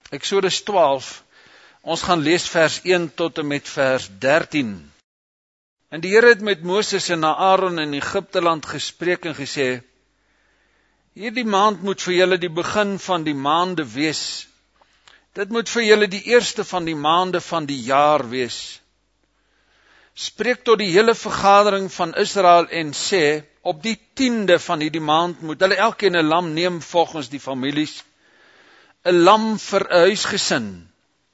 Eksodus 12, ons gaan lees vers 1 tot en met vers 13. En die Here het met Moses en Aaron in Egipteland gespreek en gesê, hierdie maand moet vir julle die begin van die maande wees. Dit moet vir julle die eerste van die maande van die jaar wees. Spreek tot die hele vergadering van Israel en sê, op die 10de van hierdie maand moet hulle elkeen 'n lam neem volgens die families, 'n lam vir 'n huisgesin.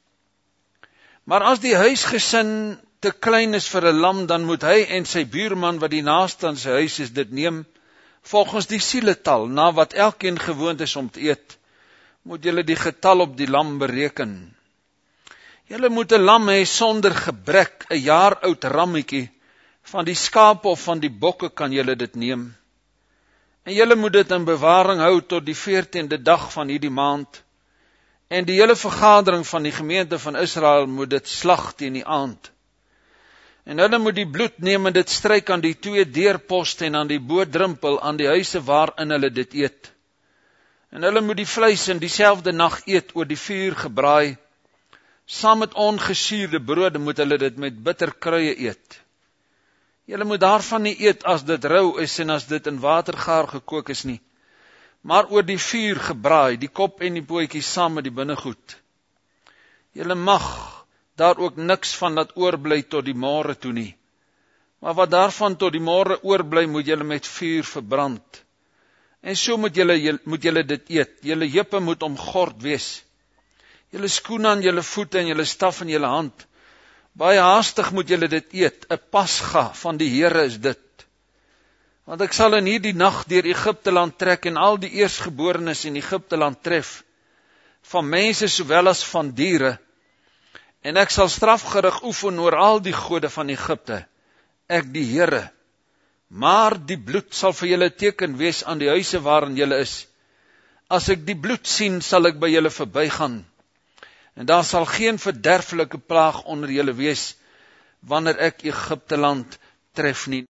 Maar as die huisgesin te klein is vir 'n lam, dan moet hy en sy buurman wat die naaste aan sy huis is dit neem, volgens die sieletal, na wat elkeen gewoond is om te eet, moet julle die getal op die lam bereken. Julle moet 'n lam hê sonder gebrek, 'n jaar oud rammetjie, van die skape of van die bokke kan julle dit neem. En julle moet dit in bewaring hou tot die 14de dag van hierdie maand. En die hele vergadering van die gemeente van Israel moet dit slag teen die aand. En hulle moet die bloed neem en dit stryk aan die 2 deurposte en aan die bodrempel aan die huise waarin hulle dit eet. En hulle moet die vleis in dieselfde nag eet oor die vuur gebraai. Saam met ongesuurde brode moet hulle dit met bitterkruie eet. Julle moet daarvan nie eet as dit rou is en as dit in watergaar gekook is nie, maar oor die vuur gebraai, die kop en die pootjies saam met die binnegoed. Julle mag daar ook niks van laat oorbly tot die môre toe nie, maar wat daarvan tot die môre oorbly moet julle met vuur verbrand. En so moet julle dit eet. Julle heupe moet omgord wees. Julle skoene aan julle voete en julle staf in julle hand. Baie haastig moet julle dit eet. 'n Pasga van die Here is dit. Want ek sal in hierdie nag deur Egipteland trek en al die eersgeborenes in Egipteland tref, van mense sowel as van diere. En ek sal strafgerig oefen oor al die gode van Egipte, ek die Here. Maar die bloed sal vir julle teken wees aan die huise waarin julle is. As ek die bloed sien, sal ek by julle verbygaan. En daar sal geen verderflike plaag onder julle wees, wanneer ek Egipteland tref nie.